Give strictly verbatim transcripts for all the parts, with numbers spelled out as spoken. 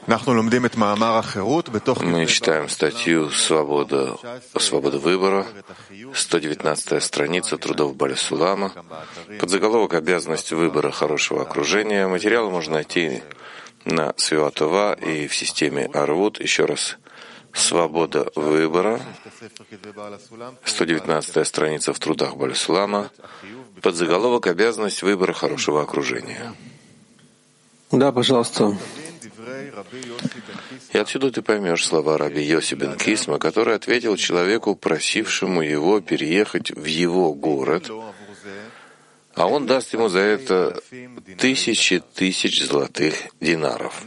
Мы читаем статью «Свобода, свобода выбора», сто девятнадцатая страница трудов Бааля Сулама. Подзаголовок «Обязанность выбора хорошего окружения». Материал можно найти на Свиат Това и в системе Арвут. Еще раз. «Свобода выбора», сто девятнадцатая страница в трудах Бааля Сулама. Подзаголовок «Обязанность выбора хорошего окружения». Да, пожалуйста. И отсюда ты поймешь слова раби Йоси бен Кисма, который ответил человеку, просившему его переехать в его город, а он даст ему за это тысячи тысяч золотых динаров.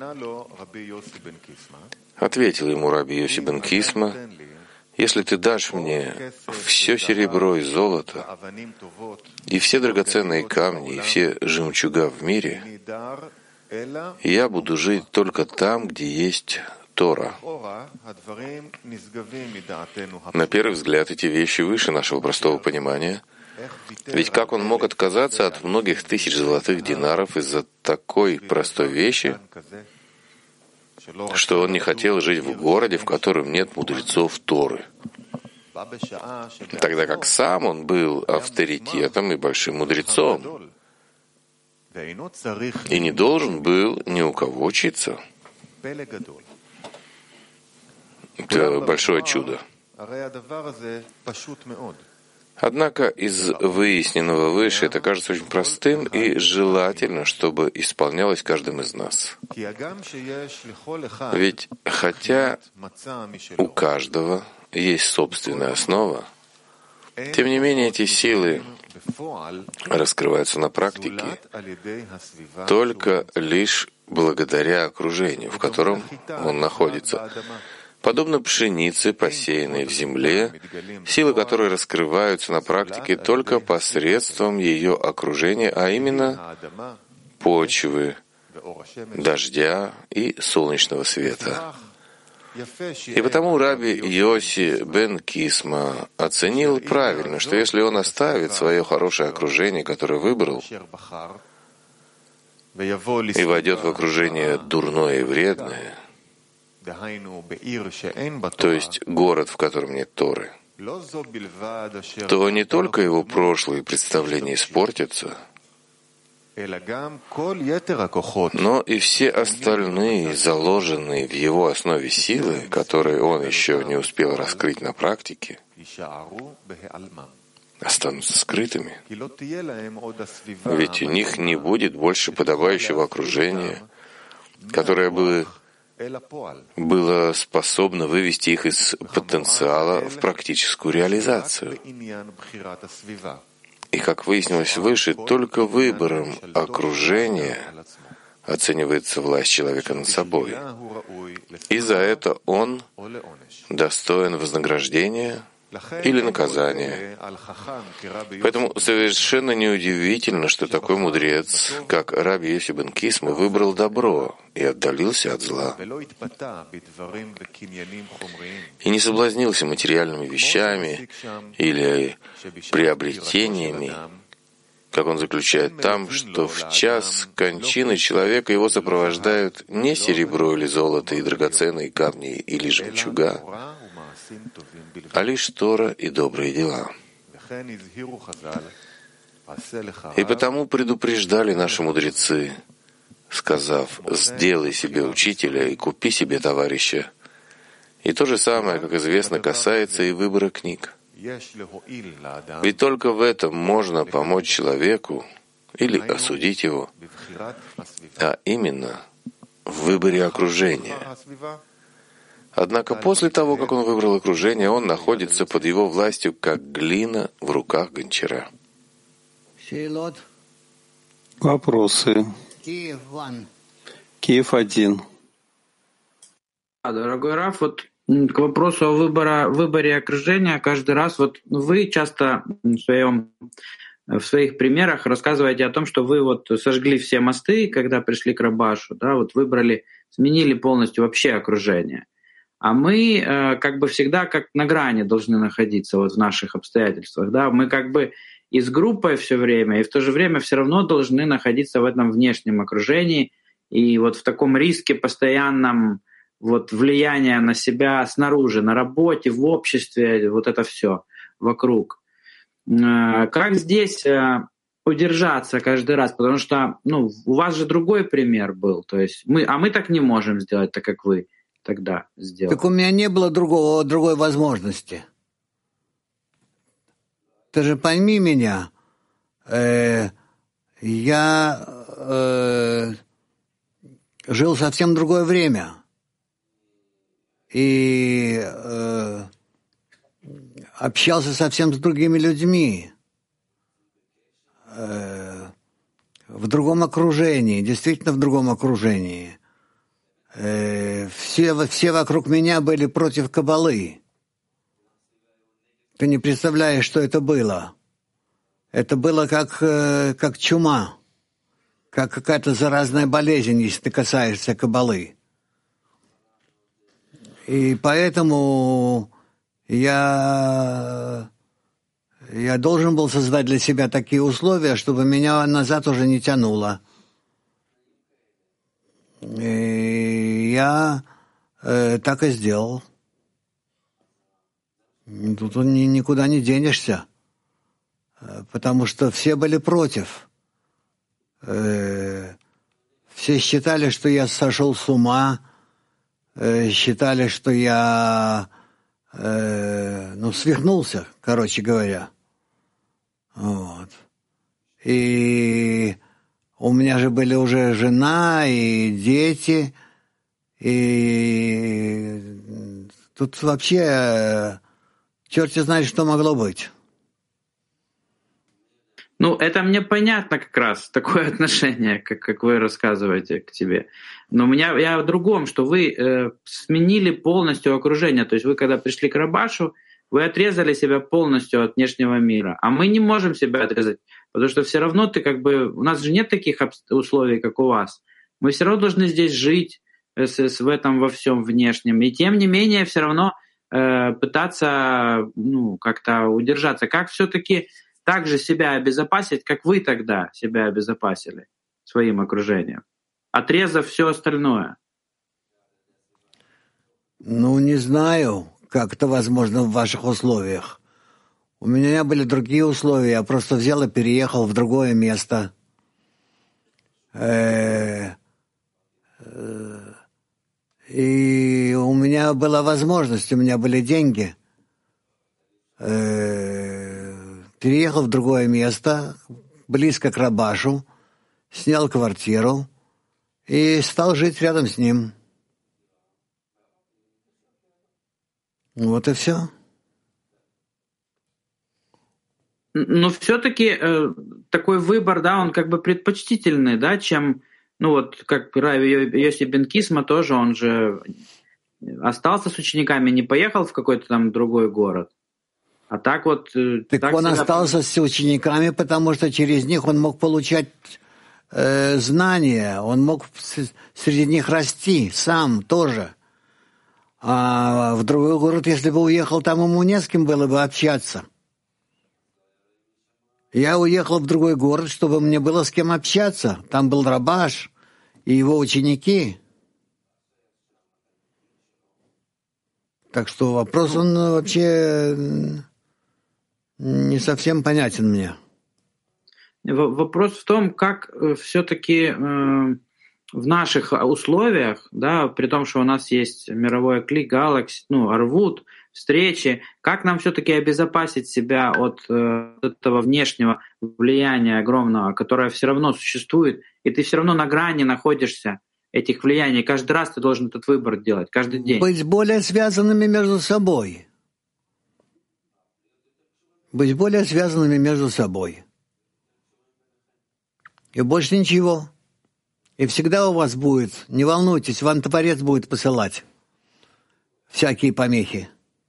Ответил ему раби Йоси бен Кисма: если ты дашь мне все серебро и золото, и все драгоценные камни, и все жемчуга в мире, я буду жить только там, где есть Тора. На первый взгляд эти вещи выше нашего простого понимания. Ведь как он мог отказаться от многих тысяч золотых динаров из-за такой простой вещи, что он не хотел жить в городе, в котором нет мудрецов Торы, тогда как сам он был авторитетом и большим мудрецом, и не должен был ни у кого учиться. Это большое чудо. Однако из выясненного выше это кажется очень простым и желательно, чтобы исполнялось каждым из нас. Ведь хотя у каждого есть собственная основа, тем не менее эти силы раскрываются на практике только лишь благодаря окружению, в котором он находится. Подобно пшенице, посеянной в земле, силы которой раскрываются на практике только посредством ее окружения, а именно почвы, дождя и солнечного света. И потому раби Йоси бен Кисма оценил правильно, что если он оставит свое хорошее окружение, которое выбрал, и войдет в окружение дурное и вредное, то есть город, в котором нет Торы, то не только его прошлые представления испортятся, но и все остальные, заложенные в его основе силы, которые он еще не успел раскрыть на практике, останутся скрытыми. Ведь у них не будет больше подобающего окружения, которое бы было способно вывести их из потенциала в практическую реализацию. И, как выяснилось выше, только выбором окружения оценивается власть человека над собой. И за это он достоин вознаграждения или наказания. Поэтому совершенно неудивительно, что такой мудрец, как раби Йоси бен Кисма, выбрал добро и отдалился от зла. И не соблазнился материальными вещами или приобретениями, как он заключает там, что в час кончины человека его сопровождают не серебро или золото и драгоценные камни или жемчуга, а лишь Тора и добрые дела. И потому предупреждали наши мудрецы, сказав: «Сделай себе учителя и купи себе товарища». И то же самое, как известно, касается и выбора книг. Ведь только в этом можно помочь человеку или осудить его, а именно в выборе окружения. Однако после того, как он выбрал окружение, он находится под его властью, как глина в руках гончара. Вопросы. Киев один. Дорогой Раф, вот к вопросу о выборе, выборе окружения каждый раз, вот вы часто в, своем, в своих примерах рассказываете о том, что вы вот сожгли все мосты, когда пришли к Рабашу, да, вот выбрали, сменили полностью вообще окружение. А мы э, как бы всегда как на грани должны находиться вот в наших обстоятельствах. Да? Мы как бы и с группой все время, и в то же время все равно должны находиться в этом внешнем окружении и вот в таком риске постоянном вот влияния на себя снаружи, на работе, в обществе, вот это все вокруг. Как здесь удержаться каждый раз? Потому что ну, у вас же другой пример был. То есть мы, а мы так не можем сделать, так как вы тогда сделали. Так у меня не было другого, другой возможности. Ты же пойми меня, э, я э, жил совсем другое время. И э, общался совсем с другими людьми, э, в другом окружении, действительно в другом окружении. Э, все, все вокруг меня были против Каббалы. Ты не представляешь, что это было. Это было как, э, как чума, как какая-то заразная болезнь, если ты касаешься Каббалы. И поэтому я, я должен был создать для себя такие условия, чтобы меня назад уже не тянуло. И я э, так и сделал. Тут ни, никуда не денешься, потому что все были против. Э, все считали, что я сошел с ума, считали, что я, э, ну, свихнулся, короче говоря. Вот. И у меня же были уже жена и дети, и тут вообще черти знает, что могло быть. Ну, это мне понятно как раз, такое отношение, как, как вы рассказываете к тебе. Но у меня я о другом, что вы э, сменили полностью окружение. То есть вы, когда пришли к Рабашу, вы отрезали себя полностью от внешнего мира. А мы не можем себя отрезать, потому что все равно ты как бы... У нас же нет таких условий, как у вас. Мы все равно должны здесь жить с, с, в этом во всем внешнем. И тем не менее все равно э, пытаться ну, как-то удержаться. Как все-таки... так же себя обезопасить, как вы тогда себя обезопасили своим окружением, отрезав все остальное? Ну, не знаю, как это возможно в ваших условиях. У меня были другие условия, я просто взял и переехал в другое место. И у меня была возможность, у меня были деньги. Переехал в другое место, близко к Рабашу, снял квартиру и стал жить рядом с ним. Вот и все. Но все-таки э, такой выбор, да, он как бы предпочтительный, да, чем, ну вот, как Рави Йоси бен Кисма тоже, он же остался с учениками, не поехал в какой-то там другой город. А так вот... Так так он всегда... остался с учениками, потому что через них он мог получать э, знания, он мог среди них расти сам тоже. А в другой город, если бы уехал, там ему не с кем было бы общаться. Я уехал в другой город, чтобы мне было с кем общаться. Там был Рабаш и его ученики. Так что вопрос, он вообще... не совсем понятен мне. Вопрос в том, как все-таки э, в наших условиях, да, при том, что у нас есть мировое Кли, Галакси, ну, Арвут, встречи, как нам все-таки обезопасить себя от э, этого внешнего влияния огромного, которое все равно существует, и ты все равно на грани находишься этих влияний. Каждый раз ты должен этот выбор делать, каждый день. Быть более связанными между собой. Быть более связанными между собой. И больше ничего. И всегда у вас будет, не волнуйтесь, вам Творец будет посылать всякие помехи.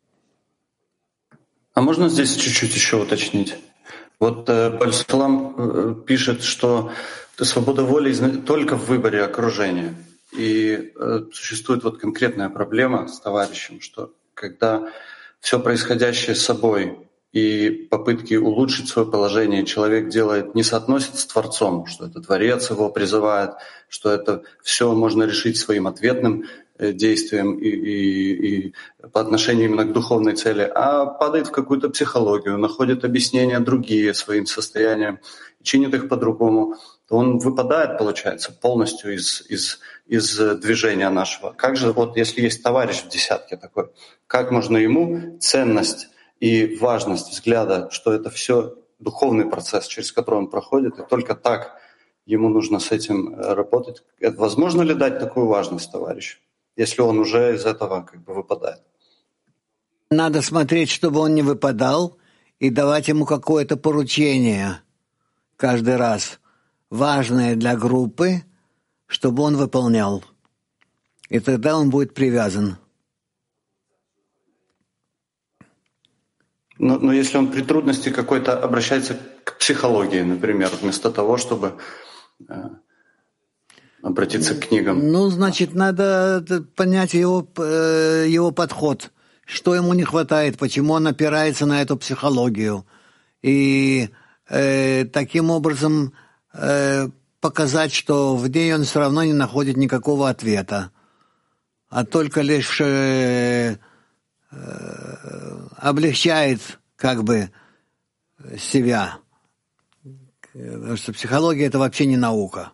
А можно здесь чуть-чуть еще уточнить? Вот э, Баль-Салам э, пишет, что свобода воли только в выборе окружения. И э, существует вот конкретная проблема с товарищем, что когда все происходящее с собой и попытки улучшить свое положение человек делает, не соотносит с Творцом, что это Творец его призывает, что это все можно решить своим ответным действием и, и, и по отношению именно к духовной цели, а падает в какую-то психологию, находит объяснения другие своим состояниям, чинит их по-другому, то он выпадает, получается, полностью из, из, из движения нашего. Как же, вот если есть товарищ в десятке такой, как можно ему ценность и важность взгляда, что это все духовный процесс, через который он проходит, и только так ему нужно с этим работать. Возможно ли дать такую важность товарищу, если он уже из этого как бы выпадает? Надо смотреть, чтобы он не выпадал, и давать ему какое-то поручение каждый раз, важное для группы, чтобы он выполнял. И тогда он будет привязан. Но, но если он при трудности какой-то обращается к психологии, например, вместо того, чтобы э, обратиться к книгам. Ну, значит, надо понять его, э, его подход, что ему не хватает, почему он опирается на эту психологию. И э, таким образом э, показать, что в ней он все равно не находит никакого ответа, а только лишь э, облегчает как бы себя. Потому что психология — это вообще не наука.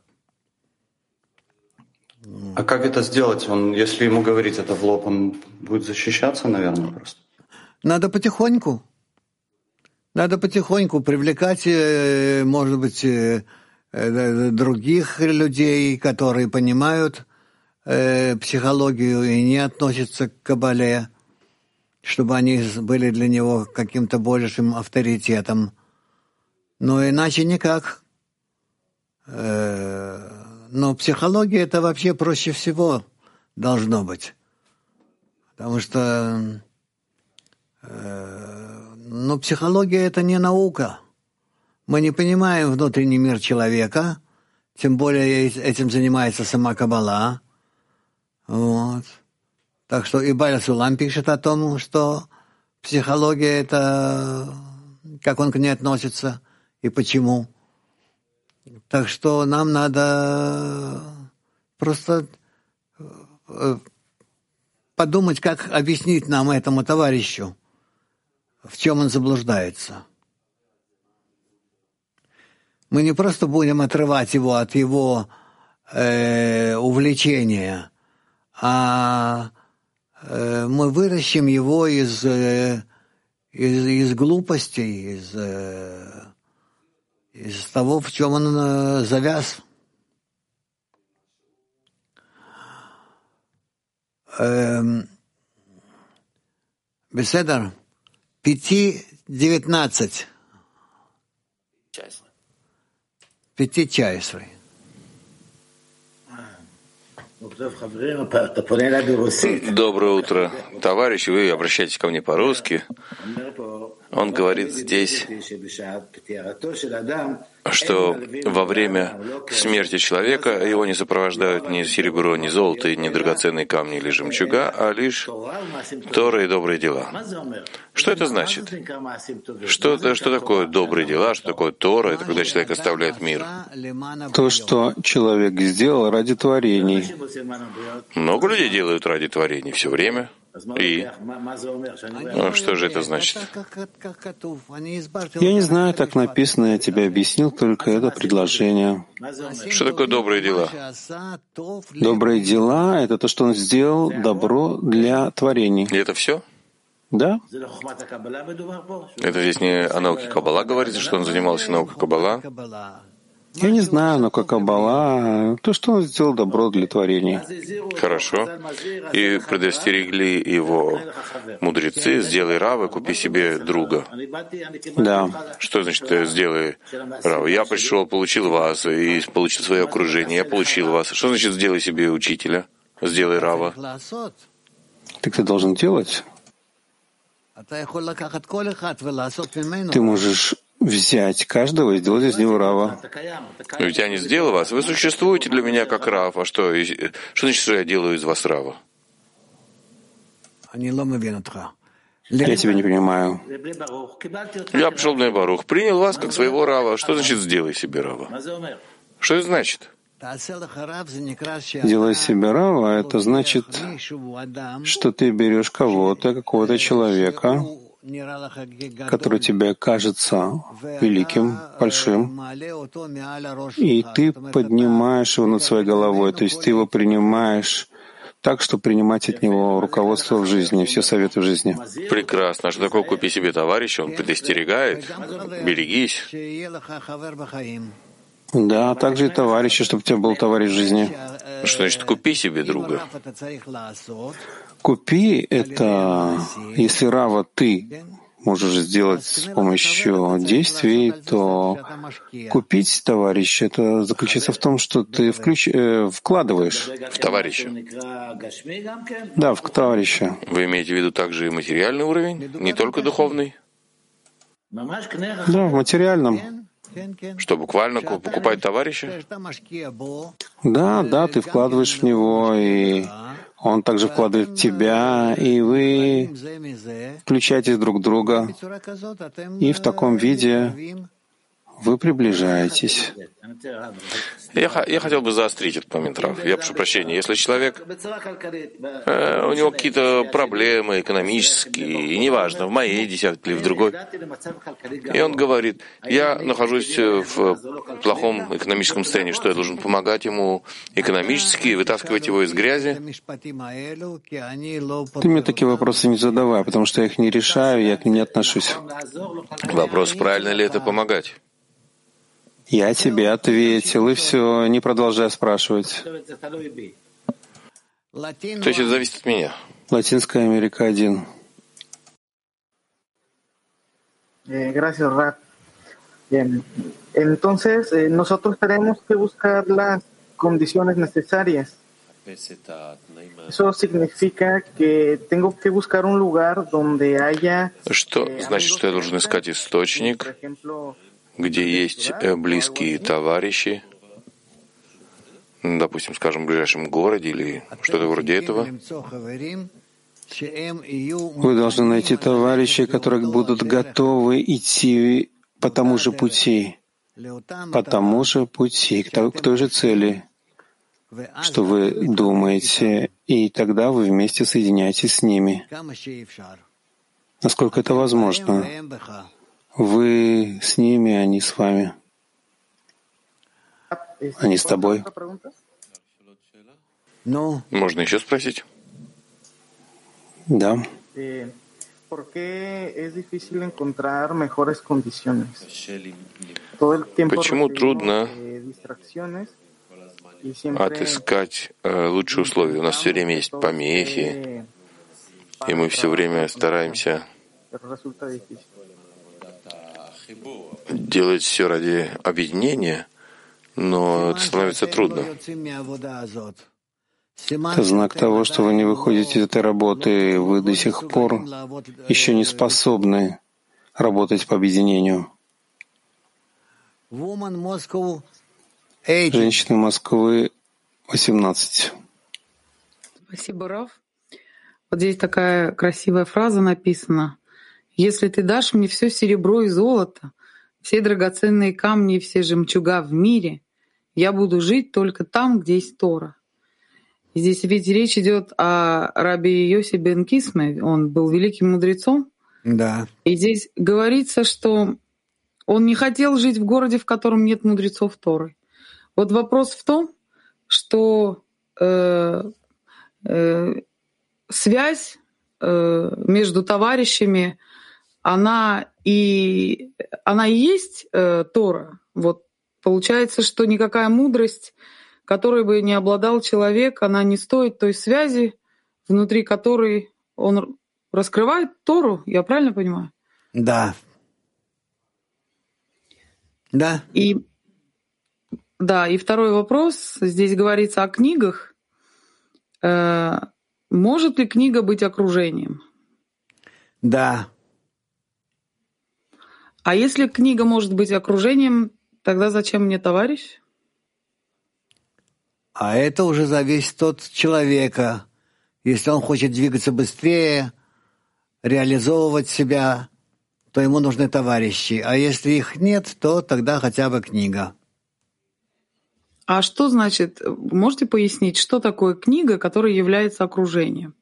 А как это сделать? Он, если ему говорить это в лоб, он будет защищаться, наверное, просто? Надо потихоньку. Надо потихоньку привлекать, может быть, других людей, которые понимают психологию и не относятся к Кабале, чтобы они были для него каким-то большим авторитетом. Но иначе никак. Но психология — это вообще проще всего должно быть. Потому что ну, психология — это не наука. Мы не понимаем внутренний мир человека, тем более этим занимается сама Каббала. Вот. Так что и Бааль Сулам пишет о том, что психология — это как он к ней относится и почему. Так что нам надо просто подумать, как объяснить нам, этому товарищу, в чем он заблуждается. Мы не просто будем отрывать его от его э, увлечения, а э, мы выращим его из, э, из, из глупости, из, э, из того, в чем он э, завяз. Эм, Беседер, пяти девятнадцать. Пяти чайсвой. Доброе утро, товарищи. Вы обращаетесь ко мне по-русски. Он говорит здесь, что во время смерти человека его не сопровождают ни серебро, ни золото, ни драгоценные камни или жемчуга, а лишь Тора и добрые дела. Что это значит? Что, что такое добрые дела? Что такое Тора? Это когда человек оставляет мир. То, что человек сделал ради творений. Много людей делают ради творений все время. И ну, что же это значит? Я не знаю, так написано, я тебе объяснил только это предложение. Что такое добрые дела? Добрые дела — это то, что он сделал добро для творений. И это все? Да. Это здесь не о науке Каббала говорится, что он занимался наукой Каббала? Я не знаю, но как Каббала, то, что он сделал добро для творений. Хорошо. И предостерегли его мудрецы: сделай рава, купи себе друга. Да. Что значит сделай рава? Я пришел, получил вас, и получил свое окружение, я получил вас. Что значит сделай себе учителя? Сделай рава. Так ты должен делать. Ты можешь взять каждого и сделать из него рава. Ведь я не сделал вас. Вы существуете для меня как рав. А что? Что значит, что я делаю из вас рава? Я тебя не понимаю. Я пришел в Бней Барух, принял вас как своего рава. Что значит «сделай себе рава»? Что это значит? Делай себе рава, это значит, что ты берешь кого-то, какого-то человека, который тебе кажется великим, большим, и ты поднимаешь его над своей головой, то есть ты его принимаешь так, что принимать от него руководство в жизни, все советы в жизни. Прекрасно. А что такое «купи себе товарища»? Он предостерегает. Берегись. Да, также и товарищи, чтобы у тебя был товарищ в жизни. Что значит «купи себе друга»? Купи — это, если рава ты можешь сделать с помощью действий, то купить товарища — это заключается в том, что ты включ... э, вкладываешь. В товарища. Да, в товарища. Вы имеете в виду также и материальный уровень, не только духовный? Да, в материальном. Что, буквально покупать товарища? Да, да, ты вкладываешь в него, и он также вкладывает в тебя, и вы включаетесь друг в друга, и в таком виде вы приближаетесь. Я, я хотел бы заострить этот момент, Рав. Я прошу прощения. Если человек, э, у него какие-то проблемы экономические, и неважно, в моей десятке или в другой, и он говорит, я нахожусь в плохом экономическом состоянии, что я должен помогать ему экономически, вытаскивать его из грязи? Ты мне такие вопросы не задавай, потому что я их не решаю, я к ним не отношусь. Вопрос, правильно ли это помогать? Я тебе ответил, и все, не продолжай спрашивать. То есть это зависит от меня? Латинская Америка один. Gracias, Rab. Bien. Entonces, eh, nosotros tenemos que buscar las condiciones necesarias. Eso significa que tengo que buscar un lugar donde haya. Что значит, что я должен искать источник, где есть близкие товарищи, допустим, скажем, в ближайшем городе или что-то вроде этого? Вы должны найти товарищей, которые будут готовы идти по тому же пути, по тому же пути, к той, к той же цели, что вы думаете, и тогда вы вместе соединяетесь с ними, насколько это возможно. Вы с ними, они с вами. Они с тобой. Можно еще спросить? Да. Почему трудно отыскать э, лучшие условия? У нас все время есть помехи, и мы все время стараемся делать все ради объединения, но это становится трудно. Это знак того, что вы не выходите из этой работы, вы до сих пор еще не способны работать по объединению. Женщины Москвы, восемнадцать. Спасибо, Рав. Вот здесь такая красивая фраза написана. «Если ты дашь мне все серебро и золото, все драгоценные камни и все жемчуга в мире, я буду жить только там, где есть Тора». И здесь ведь речь идет о раби Йоси бен Кисме, он был великим мудрецом. Да. И здесь говорится, что он не хотел жить в городе, в котором нет мудрецов Торы. Вот вопрос в том, что э, э, связь э, между товарищами, она и, она и есть э, Тора. Вот получается, что никакая мудрость, которой бы не обладал человек, она не стоит той связи, внутри которой он раскрывает Тору. Я правильно понимаю? Да. Да. И да, и второй вопрос. Здесь говорится о книгах. Э, может ли книга быть окружением? Да. А если книга может быть окружением, тогда зачем мне товарищ? А это уже зависит от человека. Если он хочет двигаться быстрее, реализовывать себя, то ему нужны товарищи. А если их нет, то тогда хотя бы книга. А что значит, можете пояснить, что такое книга, которая является окружением?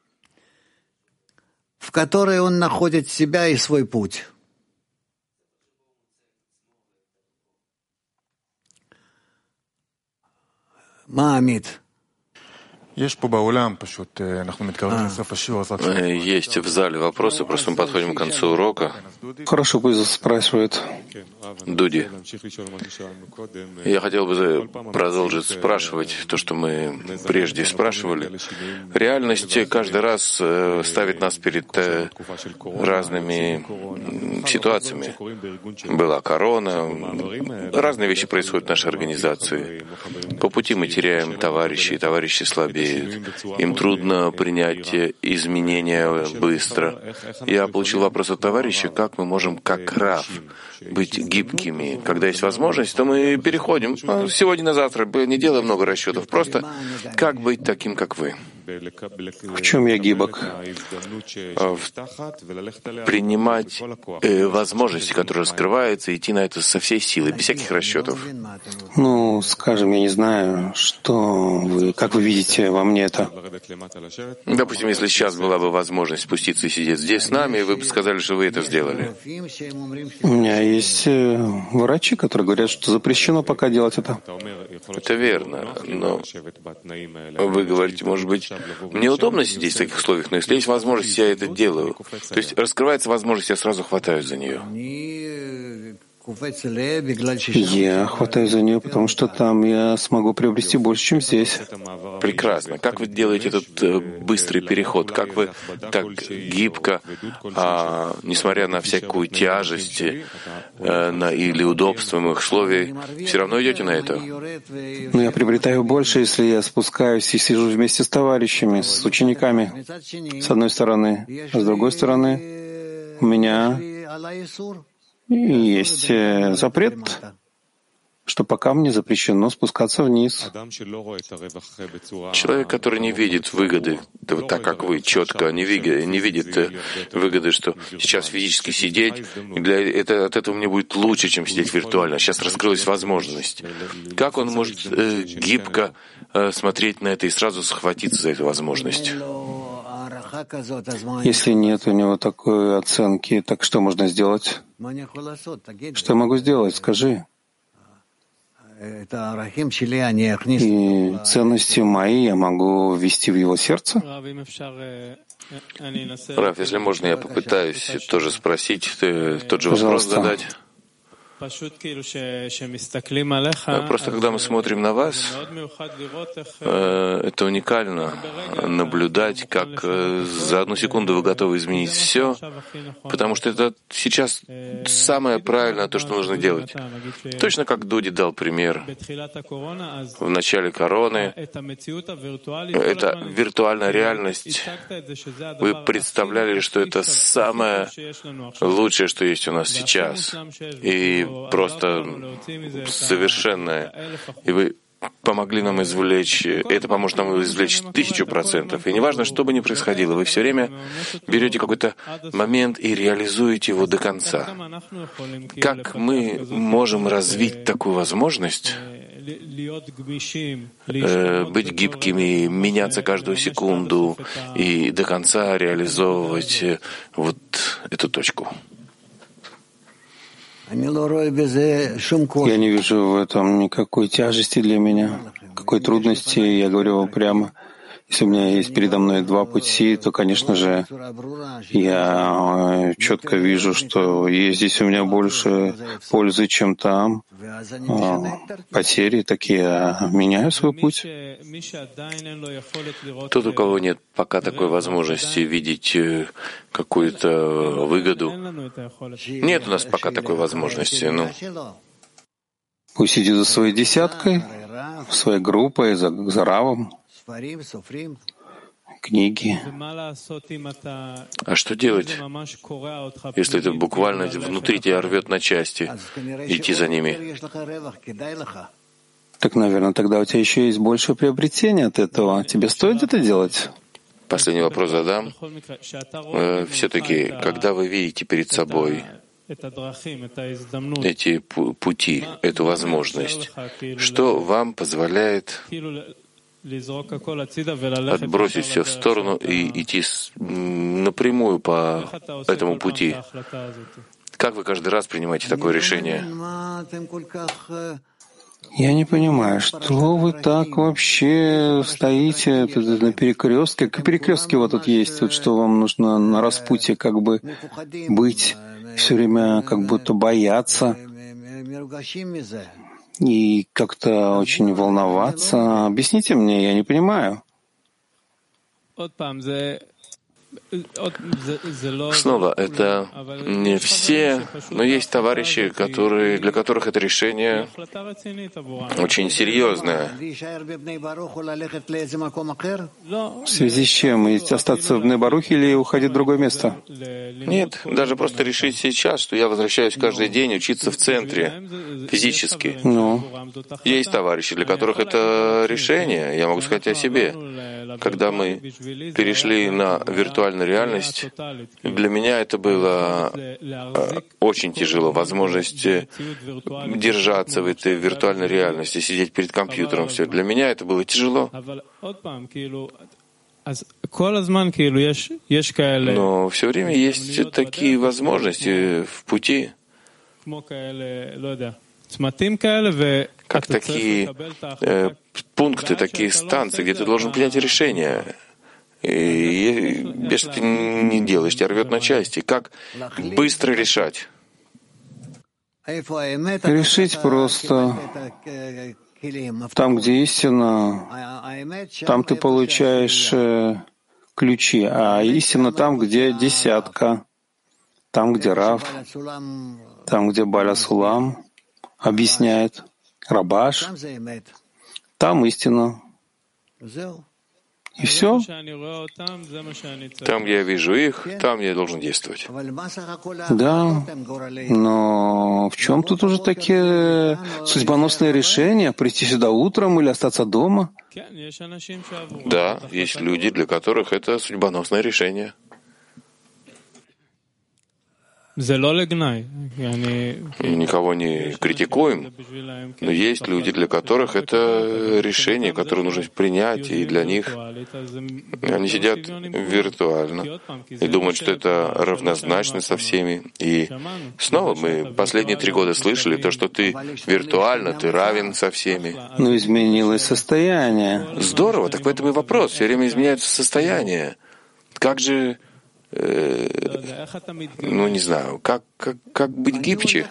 В которой он находит себя и свой путь. Маамид. Есть в зале вопросы, просто мы подходим к концу урока. Хорошо, пусть спрашивает. Дуди, я хотел бы продолжить спрашивать то, что мы прежде спрашивали. Реальность каждый раз ставит нас перед разными ситуациями. Была корона, разные вещи происходят в нашей организации. По пути мы теряем товарищей, товарищи слабеют. Им трудно принять изменения быстро. Я получил вопрос от товарища, как мы можем, как Рав, быть гибкими. Когда есть возможность, то мы переходим. Сегодня на завтра, не делаем много расчетов. Просто как быть таким, как вы. В чем я гибок? Принимать э, возможности, которые раскрываются, и идти на это со всей силой, без всяких расчетов. Ну, скажем, я не знаю, что вы, как вы видите во мне это. Допустим, если сейчас была бы возможность спуститься и сидеть здесь с нами, вы бы сказали, что вы это сделали. У меня есть врачи, которые говорят, что запрещено пока делать это. Это верно, но вы говорите, может быть, мне удобно сидеть в таких условиях, но если есть возможность, я это делаю. То есть раскрывается возможность, я сразу хватаюсь за нее. Я хватаюсь за нее, потому что там я смогу приобрести больше, чем здесь. Прекрасно. Как вы делаете этот э, быстрый переход? Как вы так гибко, а, несмотря на всякую тяжесть э, на, или удобство моих условий, все равно идете на это? Но я приобретаю больше, если я спускаюсь и сижу вместе с товарищами, с учениками, с одной стороны. А с другой стороны, у меня есть запрет, что пока мне запрещено спускаться вниз. Человек, который не видит выгоды, так как вы четко не видит, не видит выгоды, что сейчас физически сидеть, для это, от этого мне будет лучше, чем сидеть виртуально. Сейчас раскрылась возможность. Как он может э, гибко э, смотреть на это и сразу схватиться за эту возможность? Если нет у него такой оценки, так что можно сделать? Что я могу сделать? Скажи. И ценности мои я могу ввести в его сердце? Рав, если можно, я попытаюсь тоже спросить, тот же вопрос задать. Просто когда мы смотрим на вас, это уникально наблюдать, как за одну секунду вы готовы изменить все, потому что это сейчас самое правильное то, что нужно делать. Точно как Дуди дал пример. В начале короны это виртуальная реальность. Вы представляли, что это самое лучшее, что есть у нас сейчас. И просто совершенное. И вы помогли нам извлечь, это поможет нам извлечь тысячу процентов. И неважно, что бы ни происходило, вы все время берете какой-то момент и реализуете его до конца. Как мы можем развить такую возможность, э, быть гибкими, меняться каждую секунду и до конца реализовывать вот эту точку? Я не вижу в этом никакой тяжести для меня, какой трудности. Я говорю вам прямо, если у меня есть передо мной два пути, то, конечно же, я четко вижу, что есть здесь у меня больше пользы, чем там. Потери, так я меняю свой путь. Тот, у кого нет пока такой возможности видеть какую-то выгоду, нет у нас пока такой возможности. Ну. Пусть идет за своей десяткой, своей группой, за, за равом. Книги. А что делать, если это буквально внутри тебя рвет на части, идти за ними? Так, наверное, тогда у тебя еще есть больше приобретения от этого. Тебе стоит это делать? Последний вопрос задам. Все-таки, когда вы видите перед собой эти пути, эту возможность, что вам позволяет отбросить все в сторону и идти напрямую по этому пути? Как вы каждый раз принимаете такое решение? Я не понимаю, что вы так вообще стоите на перекрестке? Как перекрестки вот тут есть, вот что вам нужно на распутье как бы быть, все время как будто бояться и как-то очень волноваться. Объясните мне, я не понимаю. Снова, это не все, но есть товарищи, которые, для которых это решение очень серьезное. В связи с чем? Остаться в Бней-Барухе или уходить в другое место? Нет, даже просто решить сейчас, что я возвращаюсь каждый день учиться в центре, физически. Ну. Есть товарищи, для которых это решение, я могу сказать о себе. Когда мы перешли на виртуальную реальность, для меня это было очень тяжело. Возможность держаться в этой виртуальной реальности, сидеть перед компьютером, все. Для меня это было тяжело. Но все время есть такие возможности в пути, как такие э, пункты, такие станции, где ты должен принять решение. И если ты не делаешь, тебя рвет на части. Как быстро решать? Решить просто. Там, где истина, там ты получаешь э, ключи, а истина там, где десятка, там, где Рав, там, где Баля Сулам объясняет, Рабаш, там истина. И все. Там, где я вижу их, там я должен действовать. Да, но в чем тут уже такие судьбоносные решения? Прийти сюда утром или остаться дома? Да, есть люди, для которых это судьбоносное решение. Никого не критикуем, но есть люди, для которых это решение, которое нужно принять, и для них они сидят виртуально и думают, что это равнозначно со всеми. И снова мы последние три года слышали то, что ты виртуально, ты равен со всеми. Но изменилось состояние. Здорово, так в этом и вопрос. Все время изменяется состояние. Как же ну, не знаю, как, как, как быть гибче?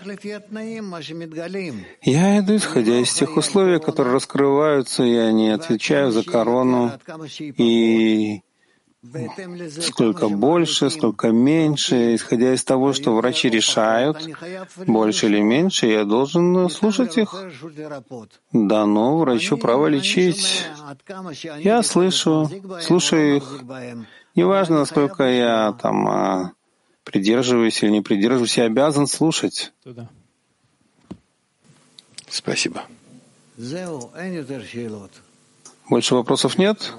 Я иду, исходя из тех условий, которые раскрываются, я не отвечаю за корону, и сколько больше, сколько меньше, исходя из того, что врачи решают, больше или меньше, я должен слушать их. Дано врачу право лечить. Я слышу, слушаю их. Неважно, насколько я там придерживаюсь или не придерживаюсь, я обязан слушать. Спасибо. Больше вопросов нет?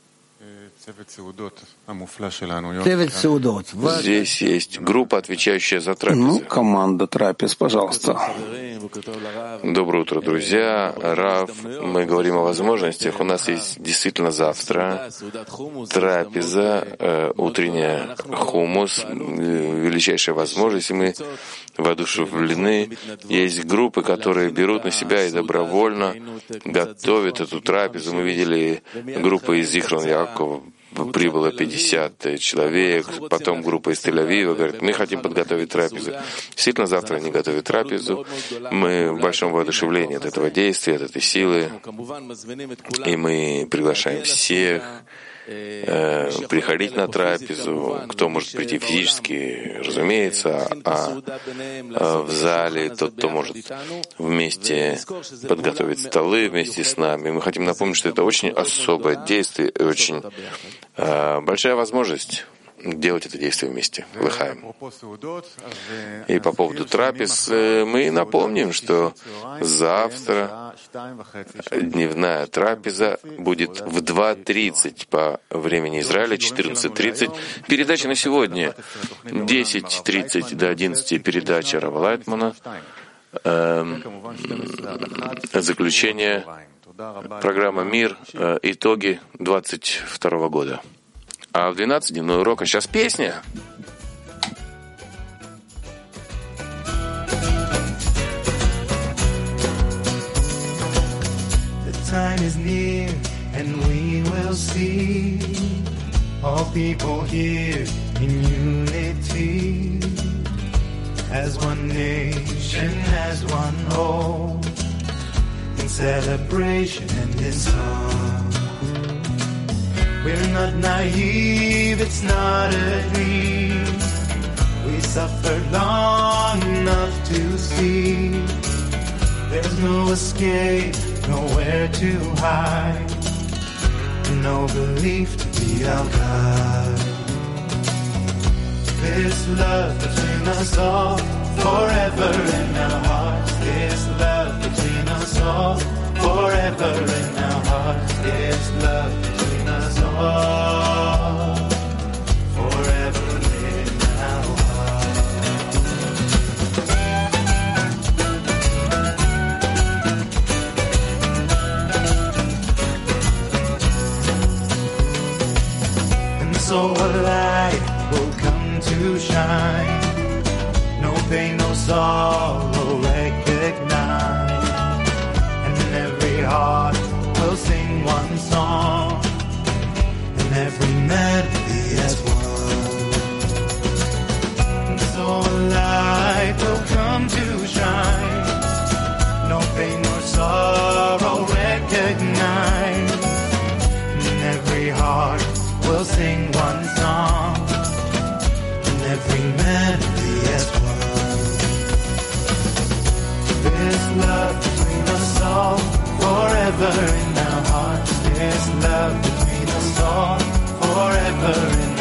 Здесь есть группа, отвечающая за трапезы. Ну, команда трапез, пожалуйста. Доброе утро, друзья. Рав, мы говорим о возможностях. У нас есть действительно завтра трапеза, э, утренняя хумус, э, величайшая возможность, и мы воодушевлены. Есть группы, которые берут на себя и добровольно готовят эту трапезу. Мы видели группы из Зихрон Якова, прибыло пятьдесят человек, потом группа из Тель-Авива говорит, мы хотим подготовить трапезу. Действительно, завтра они готовят трапезу. Мы в большом воодушевлении от этого действия, от этой силы. И мы приглашаем всех э, приходить на трапезу. Кто может прийти физически, разумеется, а, а в зале тот, кто может вместе подготовить столы вместе с нами. Мы хотим напомнить, что это очень особое действие и очень э, большая возможность делать это действие вместе. Лыхаем. И по поводу трапез мы напомним, что завтра Дневная трапеза будет в два тридцать по времени Израиля, четырнадцать тридцать. Передача на сегодня десять тридцать до одиннадцати передача Рава Лайтмана. Э, заключение программа «Мир», э, итоги двадцать второго года. А в двенадцать дневной урок, а сейчас песня. Time is near and we will see all people here in unity as one nation, as one whole, in celebration and in song. We're not naive, it's not a dream. We suffered long enough to see there's no escape, nowhere to hide, no belief to be our guide. This love between us all, forever in our hearts. This love between us all, forever in our hearts. This love between us all, forever in our hearts. And so a light will come to shine. No pain, no sorrow recognize. And every heart will sing one song, and every melody as one. And so a light will come to shine. No pain, no sorrow recognize. And every heart will sing one song, and every melody as one. This love between us all, forever in our hearts. This love between us all, forever in